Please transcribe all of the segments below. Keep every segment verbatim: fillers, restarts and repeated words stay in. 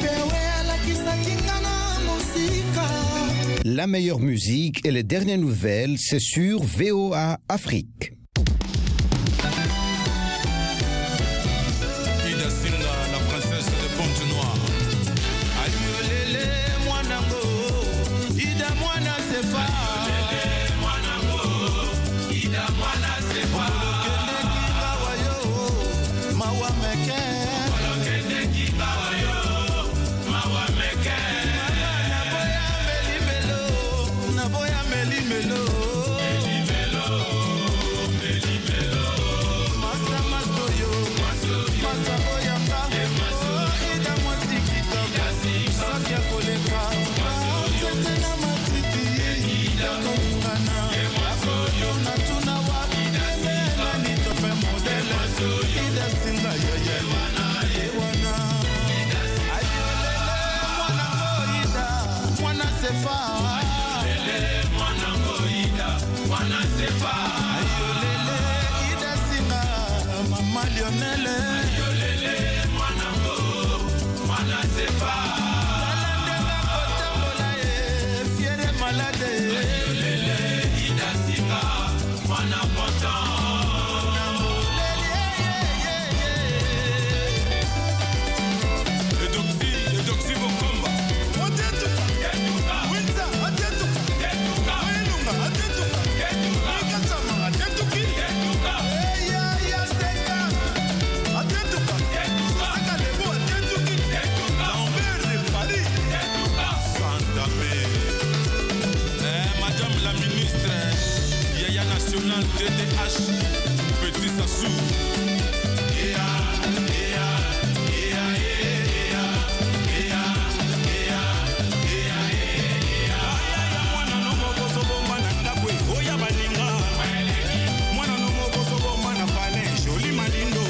La meilleure musique et les dernières nouvelles, c'est sur V O A Afrique. Ida Singa, la princesse de Pont-Noir. Ayolele, Mwanango, Ida Mwana Sefa. Ayolele, Mwanango, Ida Mwana Sefa. Olokende Kibawayo, Mawa Meke. Olokende Kibawayo, Mawa Meke. Naboya Meli Melo. Meli Melo, Meli Melo. Masa Masoyo, Masa Boyanga. Ida Mwatiki Toka, Sakia Koleka. Tete na matiti, Ida Kokana. Masoyo na tuna wapi, Ida nitope modele. Ida Singa yeye, Ewana. Ayolele, Mwanango Ida, Mwana Sefa. Ayolele, Ida Singa, Mama Lionele. Ayolele, Mwanango, Mwana Sefa. Talendenga kotambola ye, fiere malade. Ayolele, Ida Singa, Mwana Ponton. Nambolele, ye, ye, ye. Edoxy, Edoxy Bokomba. Otetuka, Ketuka, Winta, Otetuka, Ketuka, Winunga, Otetuka. Madame la ministre, Yaya National D D H, Petit Sassou. Ea, ea, ea, ea, ea, ea, ea, ea. Mwana no moko sobo mwana ndakwe, oya balinga. Mwana no moko sobo mwana pale, joli malindo.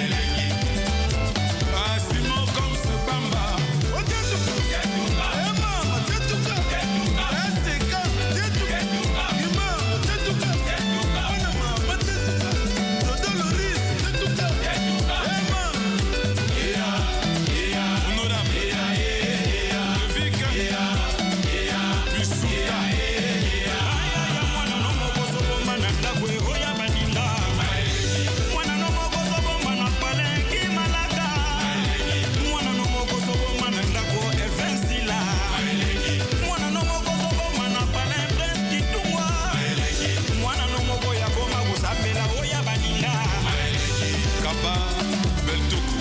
Asimo comme ce bamba. Otetuka, Ketuka, Emma, Otetuka, Ketuka, Eseka, Otetuka, Ima, Otetuka, Ketuka, Onama, Otetuka, Dodo Loris, Otetuka, Ketuka, Emma. Ea, ea, honorable, ea, ea, Levika, ea, ea, Bisuta, ea, ea. Aya, mwana no moko sobo mwana ndakwe, oya baninga. Mwana no moko sobo mwana pale, kimalaka. Mwana no moko sobo mwana ndako, efensila. Mwana no moko sobo mwana pale, preski tungwa. Mwana no moko ya goma kusapela, oya baninga. Kaba, Beltoko.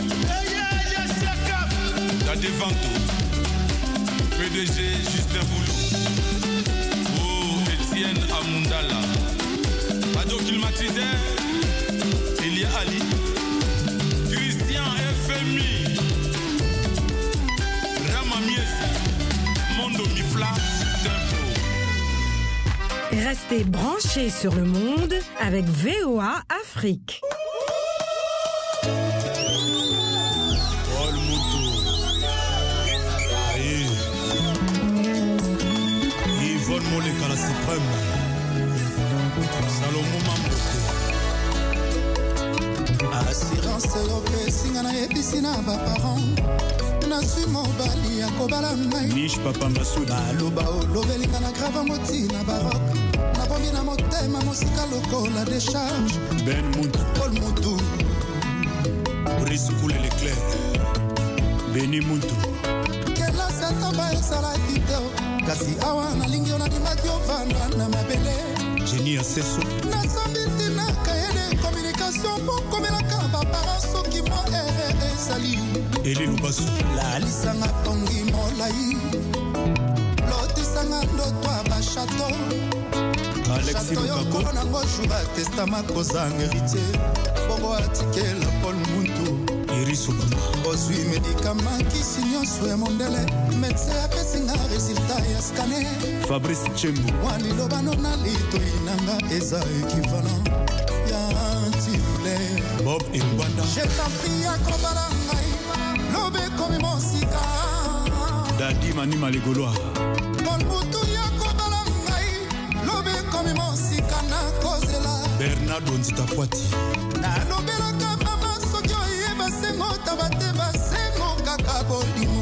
Dade Vanto. P D G Justin Boulou. Oh, Etienne Amundala. Radio climatiseur, Elia Ali. Christian F M I. Rama Miesi. Mondo Mifla. Tempo. Restez branchés sur le monde avec V O A Afrique. Paul Moutou. Aïe. Yvonne Moleka la suprême. Salomon Mambote. Assurance yope singa na ebisi na baparent nasu mobali akobala ngai Niche Papa Massoud. aloba olobelinga na grava moti na barok nabomi na motema mosika lokola décharge Ben Moutou. Paul Moutou Brice Koule l'éclair. Benny Moutou. kelasi atamba ezalaki te kasi awa nalingi yo nandimaki ovanda na mabele Jenny Assesso. nasombi ntina kaye de communication mpo komelaka baparent soki mo erreur ezali Eli Lubasu. lalisanga tongi molai lotisanga ndoto ya bashato Alexis chateau yo Lukako. kolo nango jour atestama kozanga héritier bongo atikela Paul Muntu Iris Obama. ozwi medikama kisi nyonso ya mondele medse apesinga resultat ya scanner Fabrice Chembo. walilobano na litoi nanga eza équivalent ya antibule Bob Mbanda. jetampi akobala ngai lobe komi mosika Dadi Manima Legoloa. Paul Moutou yakobala ngai lobe komi mosika na kozela Bernardo Nzita Poiti. nalobelaka